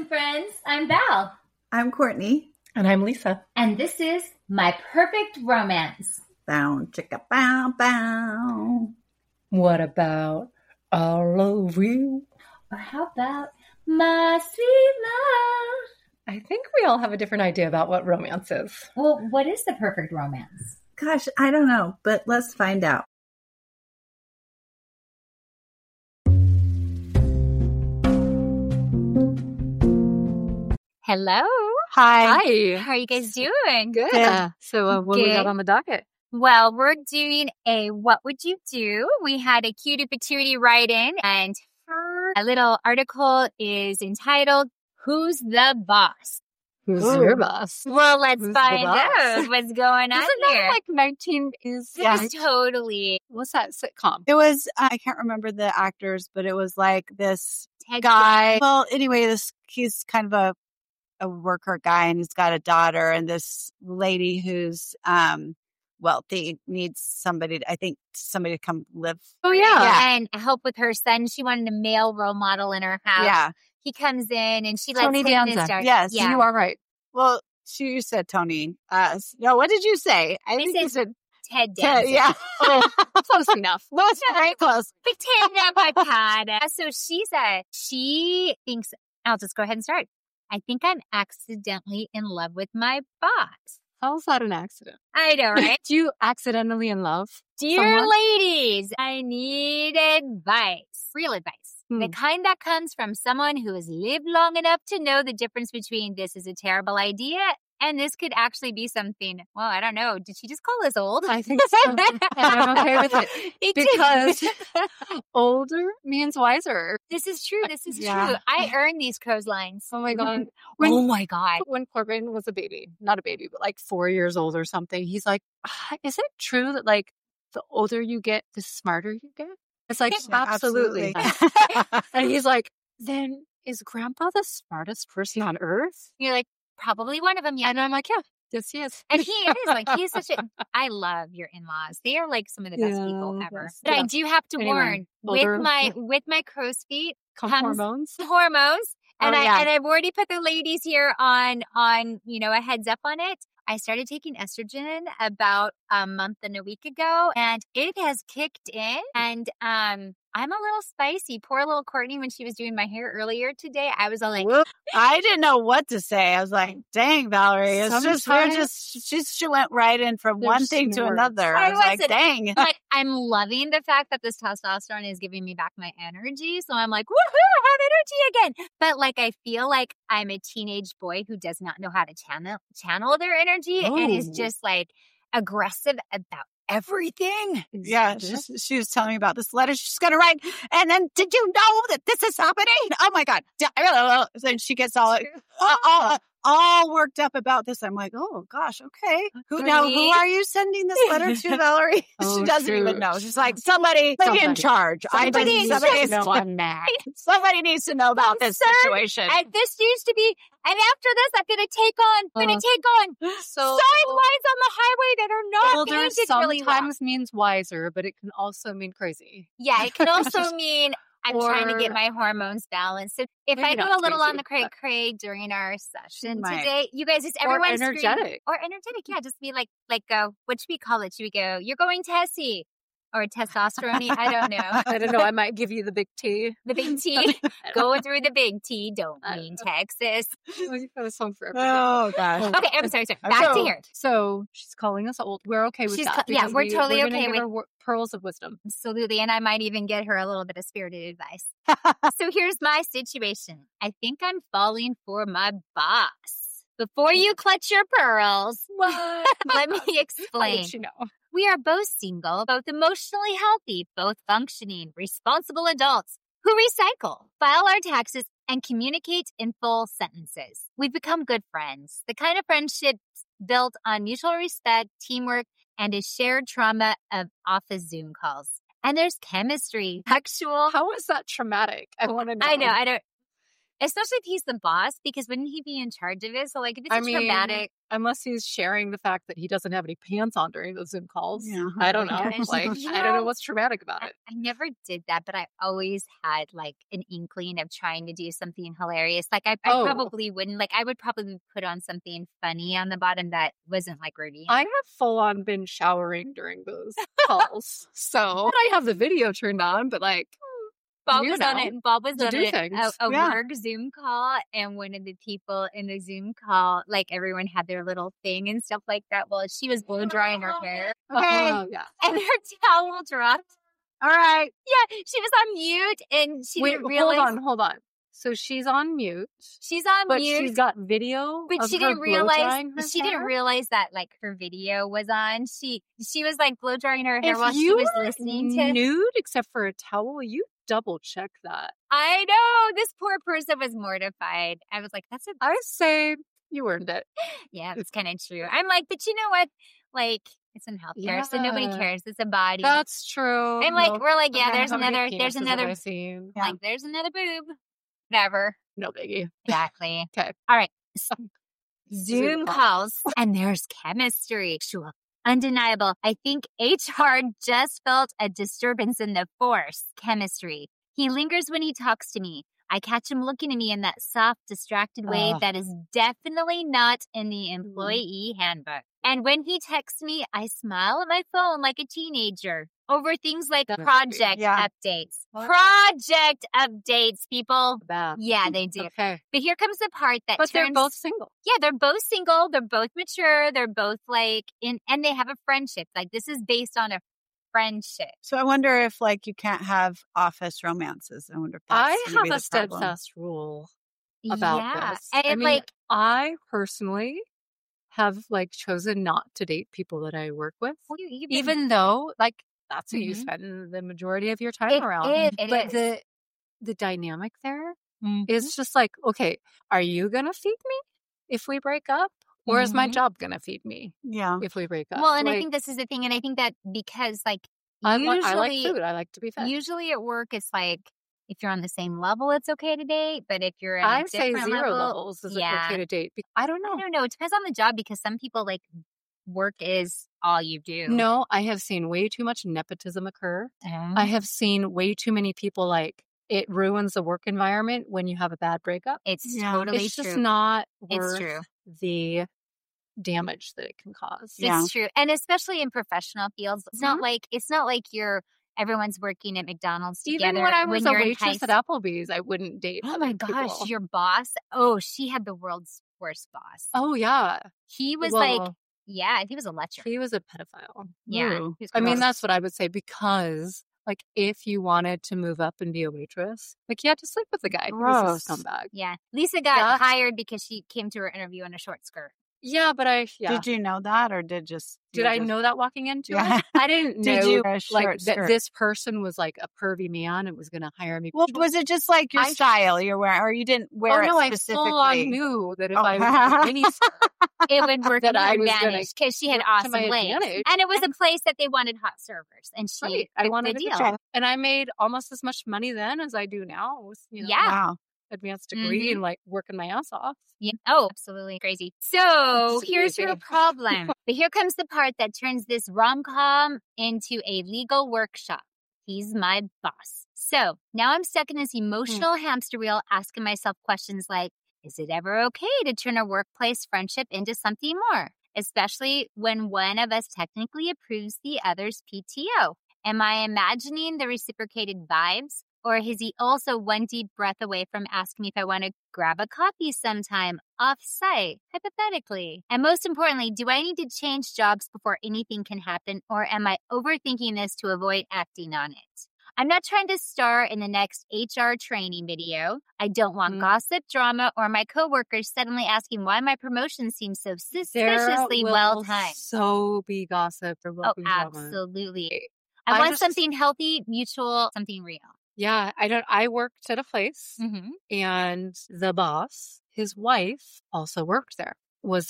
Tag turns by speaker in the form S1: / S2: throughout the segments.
S1: friends. I'm Val.
S2: I'm Courtney.
S3: And I'm Lisa.
S1: And this is My Perfect Romance.
S2: Bow, chicka, bow, bow.
S3: What about all of you?
S1: Or how about My Sweet Love?
S3: I think we all have a different idea about what romance is.
S1: Well, what is the perfect romance?
S2: Gosh, I don't know, but let's find out.
S4: Hello.
S5: Hi.
S4: How are you guys doing?
S5: Good.
S2: Good.
S5: So what we got on the docket?
S4: Well, we're doing a What Would You Do? We had a cutie patootie write in, and her little article is entitled, Who's the Boss?
S5: Who's
S2: Ooh.
S5: your boss?
S4: Well, let's
S5: Who's the
S4: find
S5: boss?
S4: out what's going on
S5: Isn't
S4: here.
S5: that like 19 is
S4: This is totally
S5: what's that sitcom?
S6: It was, I can't remember the actors, but it was like this
S4: Ted
S6: guy. Well, anyway, he's kind of a worker guy, and he's got a daughter, and this lady who's wealthy needs somebody, somebody to come live.
S5: Oh yeah.
S4: and help with her son. She wanted a male role model in her house.
S6: Yeah.
S4: He comes in and she
S5: Tony
S4: lets him
S5: Danza.
S4: start.
S6: Yes,
S4: Yeah.
S5: You are right.
S6: Well, you said Tony. No, what did you say? I think you said
S4: Ted
S6: Ted.
S4: Danza.
S6: Yeah.
S5: Oh, close enough.
S6: No, it's very close.
S4: Pretend that I had. So she thinks, I'll just go ahead and start. I think I'm accidentally in love with my boss.
S5: How's that an accident?
S4: I know, right?
S5: Do you accidentally in love?
S4: Dear
S5: someone?
S4: ladies, I need advice. Real advice. The kind that comes from someone who has lived long enough to know the difference between this is a terrible idea and this could actually be something. Well, I don't know. Did she just call us old?
S5: I think so. And I'm okay with it. Because older means wiser.
S4: This is true. This is
S6: Yeah.
S4: true. I earned these crow's lines.
S5: Oh my God.
S4: Oh my God.
S5: When Corbin was a baby, not a baby, but like 4 years old or something, he's like, is it true that like the older you get, the smarter you get? It's like,
S6: Yeah,
S5: absolutely. And he's like, then is grandpa the smartest person on earth?
S4: You're like, probably one of them. Yeah.
S5: And I'm like, yeah, yes, he is.
S4: And he is like, he's such a, I love your in-laws. They are like some of the best people ever.
S5: yes.
S4: But I
S5: Yeah.
S4: do have to
S5: Anyway,
S4: warn,
S5: older-
S4: with my crow's feet
S5: Come
S4: comes
S5: hormones.
S4: hormones. And
S6: Oh, yeah.
S4: I've already put the ladies here on, a heads up on it. I started taking estrogen about a month and a week ago, and it has kicked in. And I'm a little spicy. Poor little Courtney, when she was doing my hair earlier today, I was all like,
S6: Whoop. I didn't know what to say. I was like, dang, Valerie. It's just,
S5: Sometimes-
S6: she went right in from
S5: There's
S6: one thing to
S5: words.
S6: another.
S4: I
S6: I was like,
S4: wasn't-
S6: dang.
S4: like, I'm loving the fact that this testosterone is giving me back my energy. So I'm like, woohoo, I have energy again. But like, I feel like I'm a teenage boy who does not know how to channel their energy and is
S5: Oh.
S4: just like aggressive about everything.
S6: Yeah, she was telling me about this letter she's going to write. And then, did you know that this is happening? Oh my God. Then she gets all worked up about this. I'm like, oh gosh, okay. Who are you sending this letter to, Valerie?
S5: Oh,
S6: She doesn't even
S5: shoot.
S6: know. She's like, somebody in
S5: Somebody.
S6: charge.
S4: Somebody
S6: Somebody needs to know about this
S4: Sir,
S6: situation.
S4: And this needs to be, and after this, I'm going to take on
S5: So
S4: sidelines on the highway that are not
S5: older
S4: painted really well.
S5: sometimes means wiser, but it can also mean crazy.
S4: Yeah, it can also mean I'm trying to get
S5: Or-
S4: my hormones balanced. So if
S5: Maybe
S4: I go
S5: not
S4: a little on
S5: crazy,
S4: the cray during our session
S6: Might.
S4: today, you guys, it's
S5: Or
S4: everyone's
S5: energetic.
S4: Or energetic, yeah. Just be like, what should we call it? Should we go, you're going Tessie? Or testosterone? I don't know.
S5: I don't know. I might give you the big T.
S4: The big T. Going through the big T. Don't
S5: I
S4: mean
S5: don't know.
S4: Texas.
S5: You got a song for everything.
S6: Oh gosh.
S4: Okay, I'm sorry. Back to here.
S5: So she's calling us old. We're okay with
S4: She's
S5: that.
S4: yeah,
S5: because
S4: we're totally
S5: gonna
S4: okay
S5: give
S4: with-
S5: her pearls of wisdom.
S4: Absolutely. And I might even get her a little bit of spirited advice. So here's my situation. I think I'm falling for my boss. Before you clutch your pearls, let me
S5: How
S4: explain.
S5: did you know?
S4: We are both single, both emotionally healthy, both functioning, responsible adults who recycle, file our taxes, and communicate in full sentences. We've become good friends, the kind of friendships built on mutual respect, teamwork, and a shared trauma of office Zoom calls. And there's chemistry, actual.
S5: How is that traumatic? I want to know.
S4: I know. I don't. Especially if he's the boss, because wouldn't he be in charge of it? So, like, if it's
S5: I
S4: a
S5: mean,
S4: traumatic,
S5: unless he's sharing the fact that he doesn't have any pants on during those Zoom calls.
S6: Yeah.
S5: I don't know.
S4: Gosh.
S5: Like,
S4: You
S5: I don't know
S4: know,
S5: what's traumatic about it.
S4: I never did that, but I always had like an inkling of trying to do something hilarious. Like, I
S5: Oh.
S4: probably wouldn't. Like, I would probably put on something funny on the bottom that wasn't like Rudy.
S5: I have full on been showering during those calls. So I have the video turned on, but like,
S4: Bob
S5: you
S4: was on
S5: know,
S4: it. Bob was
S5: to
S4: on
S5: do
S4: a
S5: things.
S6: Yeah.
S4: work Zoom call, and one of the people in the Zoom call, like everyone had their little thing and stuff like that. Well, she was blow drying her hair,
S6: Okay.
S5: yeah.
S4: and her towel dropped.
S6: All right.
S4: Yeah, she was on mute, and she
S5: Wait,
S4: didn't realize
S5: hold on. So she's on mute,
S4: she's on
S5: but
S4: mute.
S5: she's got video.
S4: But
S5: of
S4: she
S5: her
S4: didn't realize
S5: blow-drying her
S4: she didn't
S5: hair?
S4: realize that like her video was on. She was like blow drying her hair
S5: If
S4: while she
S5: you
S4: was
S5: were
S4: listening to.
S5: nude except for a towel, you double check that.
S4: I know this poor person was mortified. I was like, that's a
S5: I say you earned it.
S4: yeah, that's kind of true. I'm like, but you know what? Like, it's in healthcare, so nobody
S5: Yeah.
S4: cares. It's a body.
S5: That's true.
S4: and like,
S5: No-
S4: we're like, yeah,
S5: okay,
S4: there's
S5: how many
S4: another, there's
S5: penises have
S4: another,
S5: I seen?
S6: Yeah.
S4: like, there's another boob. Whatever.
S5: No biggie.
S4: Exactly.
S5: Okay.
S4: All right.
S5: Zoom
S4: Zoom calls, and there's chemistry. Sure. Undeniable. I think HR just felt a disturbance in the force. Chemistry. He lingers when he talks to me. I catch him looking at me in that soft, distracted way
S5: Ugh.
S4: that is definitely not in the employee handbook. And when he texts me, I smile at my phone like a teenager over things like
S5: That must be-
S4: project
S6: Yeah.
S4: updates.
S5: What?
S4: Project updates, people.
S5: Bad.
S4: Yeah, they do.
S5: Okay.
S4: But here comes the part that
S5: But they're
S4: turns.
S5: both single.
S4: Yeah, they're both single. They're both mature. They're both like and they have a friendship. Like this is based on a friendship.
S6: So I wonder if like you can't have office romances. I wonder if that's
S5: I
S6: gonna be
S5: have a
S6: the problem.
S5: steadfast rule about
S4: yeah.
S5: this.
S4: And
S5: I mean,
S4: like,
S5: I personally have like chosen not to date people that I work with,
S4: well, you
S5: even though like that's who you
S4: Mhm.
S5: spend the majority of your time
S4: It
S5: around.
S4: is, it
S5: but
S4: is.
S5: the dynamic there
S4: Mhm.
S5: is just like, okay, are you gonna feed me if we break up, or is my
S4: Mhm.
S5: job gonna feed me
S6: Yeah.
S5: if we break up?
S4: well, and I
S5: Like,
S4: think this is the thing, and I think that because like
S5: I
S4: usually,
S5: like food. I like to be fed.
S4: usually at work, it's like if you're on the same level, it's okay to date. But if you're at
S5: I
S4: a
S5: say
S4: different
S5: 0
S4: level,
S5: levels is
S4: yeah.
S5: okay to date. I don't
S4: I
S5: know.
S4: don't know. It depends on the job because some people like work is all you do.
S5: No, I have seen way too much nepotism occur. I have seen way too many people like it ruins the work environment when you have a bad breakup.
S4: It's
S6: Yeah.
S4: totally
S5: It's just
S4: true.
S5: not
S4: It's
S5: worth
S4: true.
S5: the damage that it can cause.
S6: Yeah.
S4: It's true. And especially in professional fields, it's not like you're everyone's working at McDonald's together.
S5: Even when I was a
S4: you're in
S5: waitress
S4: high
S5: at Applebee's, I wouldn't date.
S4: Oh
S5: other
S4: my gosh,
S5: people.
S4: your boss. Oh, she had the world's worst boss.
S5: Oh yeah,
S4: He was
S5: Well,
S4: like, yeah, he was a lecher.
S5: he was a pedophile.
S4: Yeah.
S6: Ooh.
S4: he was
S5: I mean,
S4: gross.
S5: that's what I would say because, like, if you wanted to move up and be a waitress, like, you had to sleep with the guy. He was a
S6: Gross.
S5: scumbag.
S4: Yeah. Lisa got
S5: Yeah.
S4: hired because she came to her interview in a short skirt.
S5: Yeah, but
S6: Did you know that, or did just
S5: Did
S6: you
S5: I
S6: just-
S5: know that walking into
S6: Yeah.
S5: it? I didn't
S6: Did
S5: know
S6: you wear a
S5: like
S6: short
S5: that
S6: skirt?
S5: this person was like a pervy man and was going to hire me.
S6: Well, was it just like your
S5: I-
S6: style you're wearing, or you didn't
S5: Oh
S6: wear
S5: no,
S6: it
S5: I
S6: specifically?
S5: full on knew that if
S6: Oh.
S5: I was any
S4: It would work
S5: That
S4: to her
S5: I was gonna
S4: advantage because she had
S5: work to
S4: awesome
S5: my
S4: legs.
S5: advantage.
S4: And it was a place that they wanted hot servers. And she
S5: right, I
S4: took
S5: wanted
S4: the
S5: to
S4: deal.
S5: try. And I made almost as much money then as I do now with
S4: Yeah.
S6: Wow.
S5: advanced degree
S4: Mhm.
S5: and like working my ass off.
S4: Yeah. Oh, absolutely crazy. So
S5: It's
S4: here's your
S5: crazy.
S4: problem. But here comes the part that turns this rom-com into a legal workshop. He's my boss. So now I'm stuck in this emotional hamster wheel asking myself questions like, is it ever okay to turn a workplace friendship into something more? Especially when one of us technically approves the other's PTO. Am I imagining the reciprocated vibes? Or is he also one deep breath away from asking me if I want to grab a coffee sometime off-site, hypothetically? And most importantly, do I need to change jobs before anything can happen? Or am I overthinking this to avoid acting on it? I'm not trying to star in the next HR training video. I don't want gossip, drama, or my coworkers suddenly asking why my promotion seems so suspiciously
S5: There will
S4: well-timed.
S5: So be gossip or
S4: Oh,
S5: welcome drama.
S4: absolutely.
S5: I
S4: I want
S5: just-
S4: something healthy, mutual, something real.
S5: Yeah, I worked at a place
S4: Mm-hmm.
S5: and the boss, his wife also worked there, was there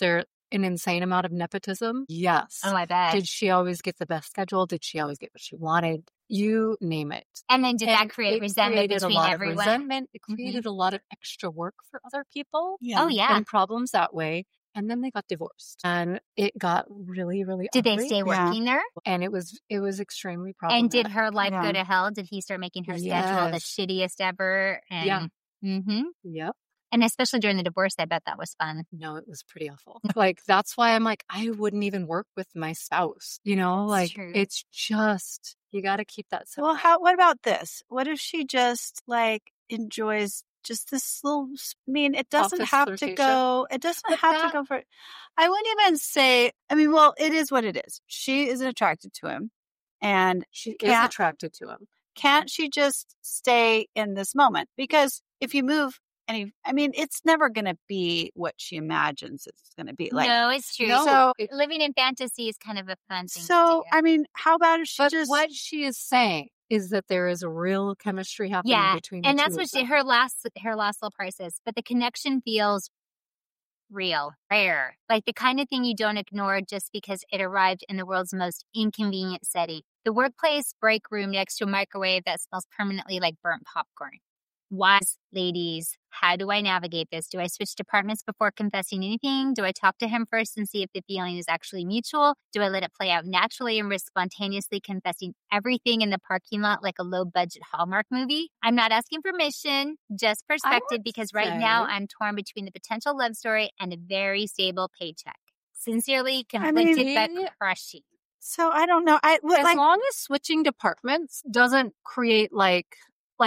S5: an insane amount of nepotism? Yes.
S4: Oh, I bet.
S5: Did she always get the best schedule? Did she always get what she wanted? You name it.
S4: And then did that
S5: And
S4: create
S5: it
S4: resentment
S5: created
S4: between
S5: a lot
S4: everyone?
S5: Of resentment. It created a lot of extra work for other people
S4: Oh, yeah.
S5: and problems that way. And then they got divorced, and it got really, really
S4: Did they
S5: ugly.
S4: stay working there?
S5: And it was extremely problematic.
S4: And did her life
S6: Yeah.
S4: go to hell? Did he start making her schedule the
S5: Yes.
S4: shittiest ever? And,
S5: Yeah.
S4: Mm-hmm.
S5: Yep.
S4: And especially during the divorce, I bet that was fun.
S5: No, it was pretty awful. Like, that's why I'm like, I wouldn't even work with my spouse. You know,
S4: That's
S5: like,
S4: true.
S5: it's just, you got to keep that separate.
S6: Well, what about this? What if she just like enjoys just this little, I mean, it doesn't
S5: Office
S6: have to
S5: flirtation.
S6: go, it doesn't
S5: But
S6: have
S5: that-
S6: to go for, I wouldn't even say, I mean, well, it is what it is. She isn't attracted to him. And
S5: She is
S6: can't-
S5: attracted to him.
S6: can't she just stay in this moment? Because if you move I mean, it's never going to be what she imagines it's going to be. Like,
S4: no, it's true.
S5: No,
S6: So-
S5: it-
S4: Living in fantasy is kind of a fun thing
S6: so,
S4: to do.
S6: I mean, how about if she
S5: But
S6: just,
S5: what she is saying is that there is a real chemistry happening between the
S4: and
S5: two
S4: that's
S5: of
S4: what
S5: them.
S4: her last little part says. But the connection feels real, rare, like the kind of thing you don't ignore just because it arrived in the world's most inconvenient setting. The workplace break room next to a microwave that smells permanently like burnt popcorn. Wise ladies, how do I navigate this? Do I switch departments before confessing anything? Do I talk to him first and see if the feeling is actually mutual? Do I let it play out naturally and risk spontaneously confessing everything in the parking lot like a low-budget Hallmark movie? I'm not asking permission, just perspective,
S5: would
S4: because right now
S5: say-
S4: I'm torn between the potential love story and a very stable paycheck. Sincerely,
S6: I mean,
S4: conflicted but crushing.
S6: so I don't know.
S5: As
S6: Like,
S5: long as switching departments doesn't create like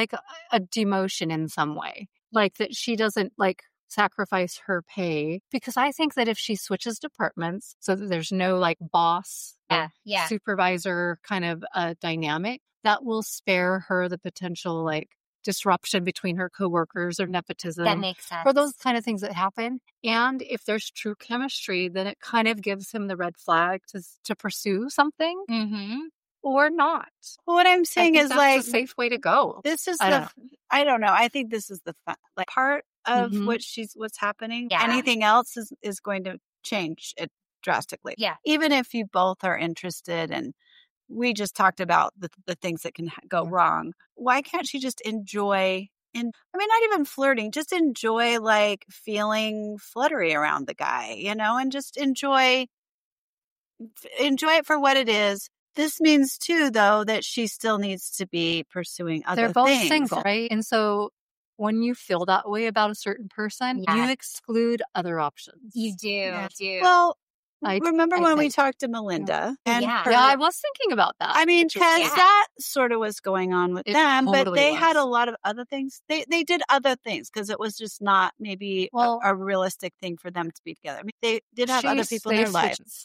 S5: a demotion in some way, like that she doesn't like sacrifice her pay, because I think that if she switches departments so that there's no like boss or
S4: Yeah.
S5: supervisor kind of dynamic, that will spare her the potential like disruption between her coworkers or nepotism.
S4: That makes sense.
S5: or those kind of things that happen. And if there's true chemistry, then it kind of gives him the red flag to pursue something
S4: Mm-hmm.
S5: or not.
S6: what I'm
S5: I
S6: saying
S5: think
S6: is
S5: that's
S6: like,
S5: a safe way to go.
S6: this is
S5: I don't
S6: I don't know. I think this is the fun, like part of
S5: Mhm.
S6: what's happening.
S4: Yeah.
S6: Anything else is going to change it drastically.
S4: Yeah.
S6: Even if you both are interested, and we just talked about the things that can go wrong. Why can't she just enjoy? I mean, not even flirting, just enjoy like feeling fluttery around the guy, you know, and just enjoy it for what it is. This means too, though, that she still needs to be pursuing other
S5: They're both
S6: things.
S5: single, right? And so when you feel that way about a certain person,
S4: Yeah.
S5: you exclude other options.
S4: You do.
S6: Yeah.
S4: Do.
S6: Well,
S5: I-
S6: remember
S5: I
S6: when we
S5: think-
S6: talked to Melinda and
S4: Yeah.
S6: her,
S5: Yeah, I was thinking about that.
S6: I mean, because
S4: Yeah.
S6: that sort of was going on with
S5: It
S6: them, but
S5: totally
S6: they had
S5: was.
S6: a lot of other things. They did other things because it was just not maybe
S5: Well-
S6: a realistic thing for them to be together. I mean, they did have other people in
S5: they
S6: their lives.
S5: switched.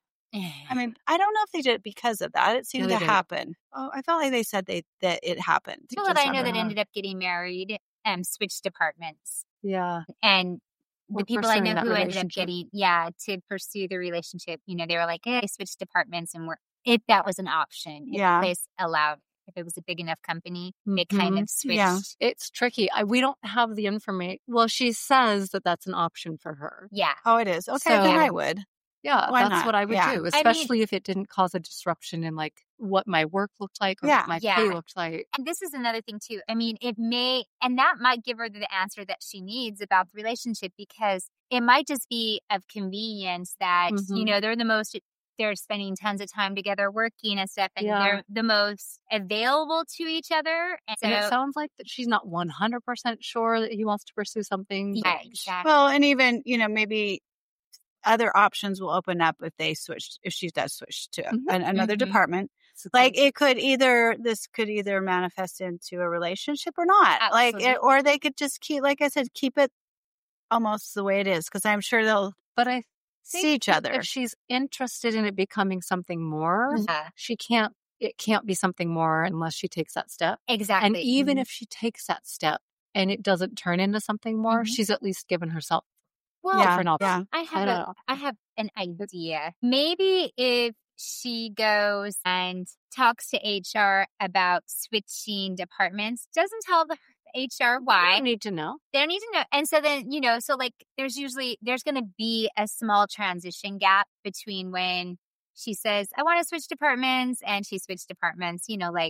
S6: I mean, I don't know if they did it because of that. It seemed
S5: they
S6: to
S5: did.
S6: happen. Oh, I felt like they said that it happened.
S4: People that
S6: Just
S4: I know that
S6: happened.
S4: ended up getting married switched departments.
S5: Yeah.
S4: And the
S5: Or
S4: people I
S5: pursuing
S4: know
S5: that
S4: who ended up
S5: relationship.
S4: getting, to pursue the relationship, you know, they were like, hey, I switched departments and if that was an option, if
S6: Yeah.
S4: the place allowed, if it was a big enough company, it kind of switched.
S6: Yeah.
S5: It's tricky. We don't have the information. Well, she says that that's an option for her.
S4: Yeah.
S6: Oh, it is. Okay,
S5: So-
S6: then I would.
S5: Yeah,
S6: Why
S5: that's
S6: not?
S5: what I would
S6: Yeah.
S5: do, especially if it didn't cause a disruption in like what my work looked like or
S6: Yeah.
S5: what my
S4: Yeah.
S5: pay looked like.
S4: And this is another thing too. I mean, and that might give her the answer that she needs about the relationship, because it might just be of convenience that,
S5: Mhm.
S4: they're spending tons of time together working and stuff, and
S5: Yeah.
S4: they're the most available to each other. And so,
S5: And it sounds like that she's not 100% sure that he wants to pursue something.
S4: yeah, exactly.
S6: Well, and even, you know, maybe other options will open up if she does switch to
S5: Mhm.
S6: another
S4: Mhm.
S6: department. Like this could either manifest into a relationship or not. Like, or they could just keep, like I said, keep it almost the way it is. Cause I'm sure they'll
S5: But I think
S6: see each
S5: that
S6: other.
S5: if she's interested in it becoming something more,
S4: Yeah,
S5: it can't be something more unless she takes that step.
S4: exactly.
S5: And even if she takes that step and it doesn't turn into something more,
S4: Mhm.
S5: she's at least given herself
S4: well,
S6: Yeah.
S5: different options.
S6: Yeah.
S5: I don't know.
S4: I have an idea. Maybe if she goes and talks to HR about switching departments, doesn't tell
S5: I
S4: HRY.
S5: don't need to know.
S4: They don't need to know. And so then, so like there's going to be a small transition gap between when she says, I want to switch departments, and she switched departments,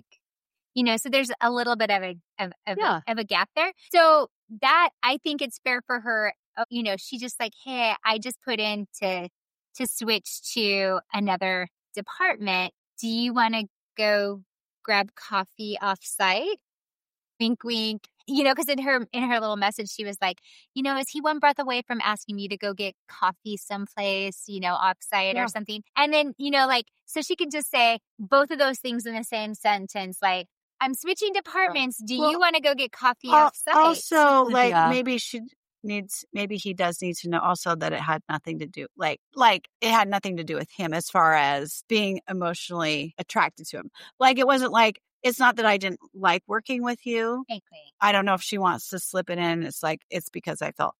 S4: so there's a little bit of a gap there. So that, I think it's fair for her. She just like, hey, I just put in to switch to another department. Do you want to go grab coffee off site? Wink, wink. Because in her little message, she was like, is he one breath away from asking you to go get coffee someplace, off site or something? And then, so she could just say both of those things in the same sentence, like, I'm switching departments. Do you want to go get coffee off site?
S6: Also, maybe maybe he does need to know also that it had nothing to do, like it had nothing to do with him as far as being emotionally attracted to him. Like, it wasn't like, it's not that I didn't like working with you.
S4: Exactly.
S6: I don't know if she wants to slip it in. It's like, it's because I felt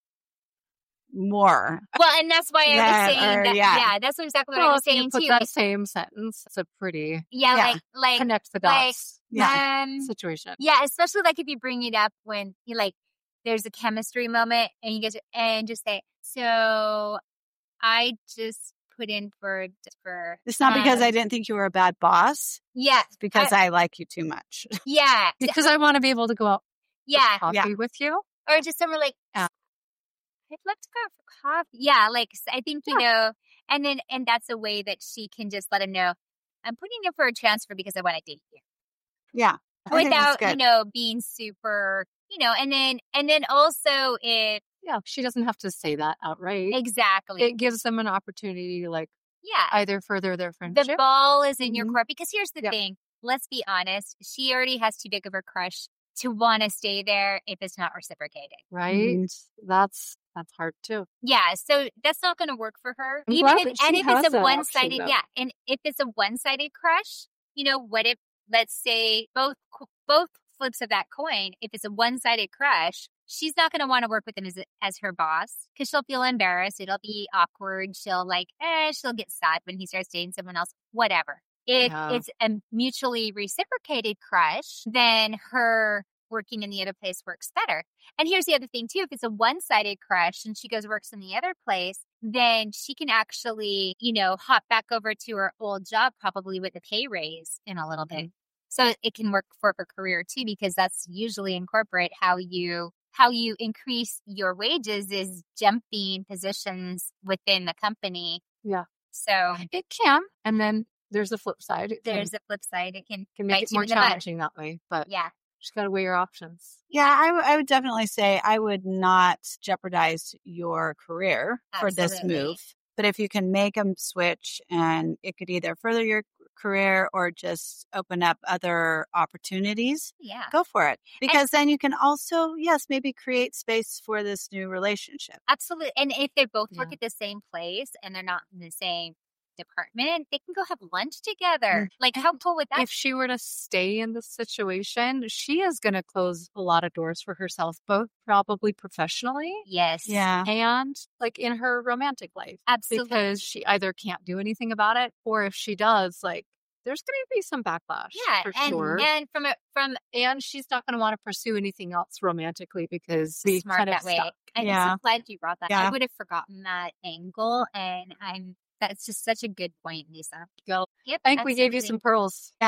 S6: more.
S4: Well, and that's why I was saying that. Yeah, that's exactly what I was saying
S5: you put
S4: too.
S5: that same sentence. It's a pretty
S4: like
S5: connect the dots situation.
S4: Yeah, especially like if you bring it up when you there's a chemistry moment and you get to, and just say, so I just put in for
S6: it's not because I didn't think you were a bad boss.
S4: Yeah.
S6: It's because I like you too much.
S4: Yeah.
S5: Because I want to be able to go out for coffee with you.
S4: Or just somewhere like, I'd love to go out for coffee. Yeah, like I think, and that's a way that she can just let him know, I'm putting in for a transfer because I want to date you.
S6: Yeah.
S4: Without, being super, and then also if
S5: she doesn't have to say that outright.
S4: Exactly.
S5: It gives them an opportunity to either further their friendship.
S4: The ball is in your court, because here's the thing. Let's be honest. She already has too big of a crush to want to stay there if it's not reciprocated.
S5: Right? Mm-hmm. That's hard too.
S4: Yeah, so that's not going to work for her.
S5: If
S4: it's a one-sided, and if it's a one-sided crush, what if, let's say, both flips of that coin, if it's a one-sided crush, she's not going to want to work with him as her boss, because she'll feel embarrassed. It'll be awkward. She'll she'll get sad when he starts dating someone else, whatever. If it's a mutually reciprocated crush, then her working in the other place works better. And here's the other thing too. If it's a one-sided crush and she goes works in the other place, then she can actually, hop back over to her old job, probably with a pay raise in a little bit. So it can work for her career too, because that's usually incorporate how you increase your wages is jumping positions within the company.
S5: Yeah.
S4: So
S5: it can. And then there's the flip side. It can
S4: make
S5: it more challenging that way. But just got to weigh your options.
S6: Yeah, I would definitely say I would not jeopardize your career for this move. But if you can make them switch, and it could either further your career or just open up other opportunities, go for it. Because then you can also, maybe create space for this new relationship.
S4: Absolutely. And if they both work at the same place and they're not in the same department, they can go have lunch together. Like, how cool would that be?
S5: If she were to stay in this situation, she is going to close a lot of doors for herself, both probably professionally.
S4: Yes.
S6: Yeah.
S5: And in her romantic life.
S4: Absolutely.
S5: Because she either can't do anything about it, or if she does, there's going to be some backlash.
S4: Yeah.
S5: For sure.
S4: And
S5: and she's not going to want to pursue anything else romantically because she's
S4: smart
S5: kind of
S4: that way.
S5: stuck.
S4: I'm so glad you brought that.
S6: Yeah.
S4: I would have forgotten that angle, and that's just such a good point, Lisa.
S5: Go.
S4: Yep,
S5: I think we gave you some pearls.
S4: So,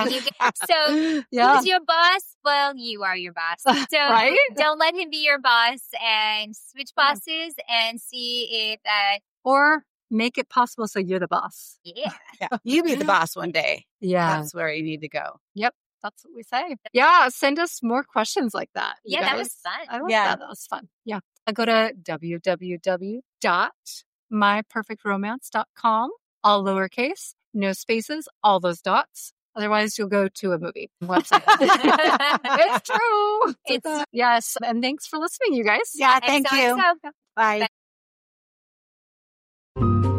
S4: who's your boss? Well, you are your boss. So, don't let him be your boss, and switch bosses and see if
S5: or make it possible so you're the boss.
S4: Yeah.
S6: You be the boss one day.
S5: Yeah.
S6: That's where you need to go.
S5: Yep. That's what we say. Yeah. Send us more questions like that.
S4: Yeah, that was fun.
S5: I love that. That was fun. Yeah. I go to www.myperfectromance.com, all lowercase, no spaces, all those dots. Otherwise, you'll go to a movie website. It's true. Yes. And thanks for listening, you guys.
S6: Yeah. Thank you. Bye.